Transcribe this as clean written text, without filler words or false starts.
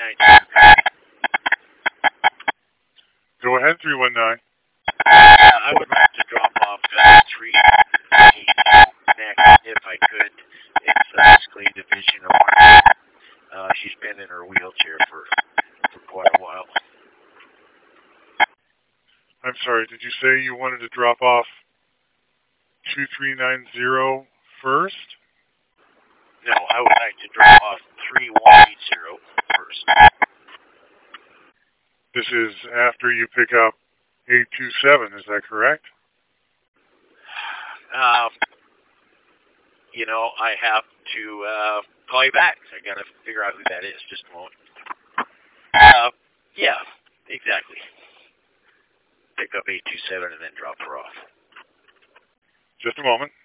Go ahead, 319. I would like to drop off 382 next, if I could. It's basically a division of Margaret. She's been in her wheelchair for quite a while. I'm sorry, did you say you wanted to drop off 2390 first? No, I would like to drop off 3180 first. This is after you pick up 827, is that correct? I have to call you back. I got to figure out who that is. Just a moment. Yeah, exactly. Pick up 827 and then drop her off. Just a moment.